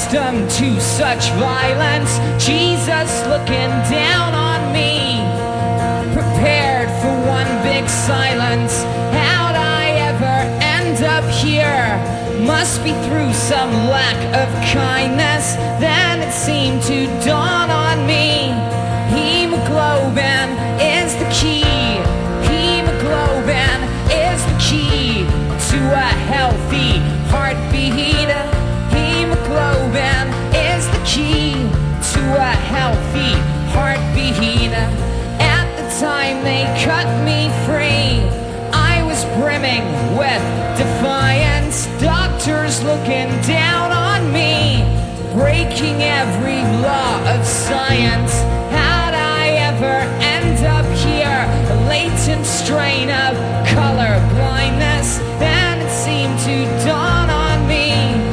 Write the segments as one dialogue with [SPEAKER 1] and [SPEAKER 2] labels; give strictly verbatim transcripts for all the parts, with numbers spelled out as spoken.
[SPEAKER 1] accustomed to such violence. Jesus looking down on me, prepared for one big silence. How'd I ever end up here? Must be through some lack of kindness. Then it seemed to dawn on me, hemoglobin is the key. Hemoglobin is the key to a healthy heartbeat. Hemoglobin is the key to a healthy heartbeat. At the time they cut me free, I was brimming with defiance. Doctors looking down on me, breaking every law of science. How'd I ever end up here? A latent strain of color blindness. Then it seemed to dawn on me,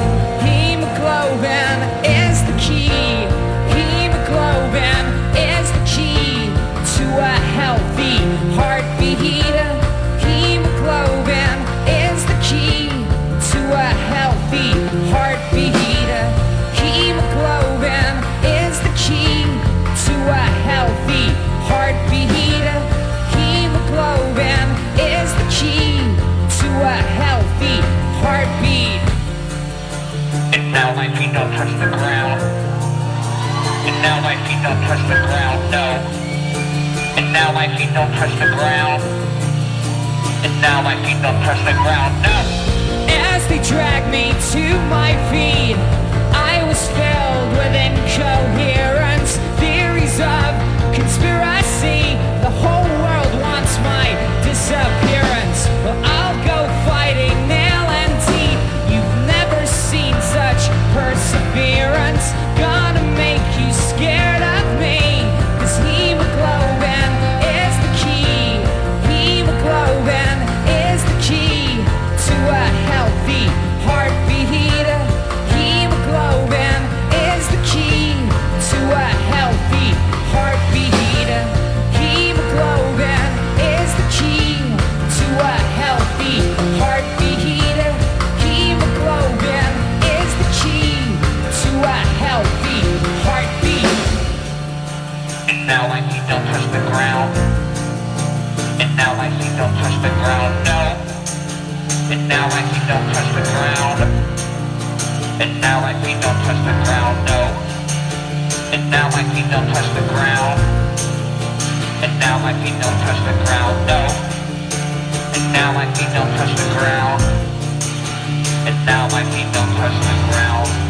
[SPEAKER 1] hemoglobin is the key. Hemoglobin is the key to a healthy heartbeat. Hemoglobin is the key to a healthy heartbeat. Hemoglobin is the key to a healthy heartbeat. Hemoglobin is the key to a healthy heartbeat.
[SPEAKER 2] And now my feet don't touch the ground. And now my feet don't touch the ground, no. And now my feet don't touch the ground. And now my feet don't touch the ground, no.
[SPEAKER 1] As they dragged me to my feet, I was filled with incoherence, theories of conspiracy. The whole world wants my disappearance. Well, I'll go fighting nail and teeth. You've never seen such perseverance. Gonna make you scared of me, 'cause hemoglobin is the key. Hemoglobin is the key to a healthy heartbeat. Hemoglobin is the key to a healthy heartbeat. Hemoglobin is the key to a healthy heartbeat. Hemoglobin is the key to a healthy heartbeat.
[SPEAKER 2] And now my feet don't touch the ground. And now my feet don't touch the ground, no. And now my feet don't touch the ground. And now my feet don't touch the ground, no. And now my feet don't touch the ground. And now my feet don't touch the ground, no. And now my feet don't touch the ground. And now my feet don't touch the ground.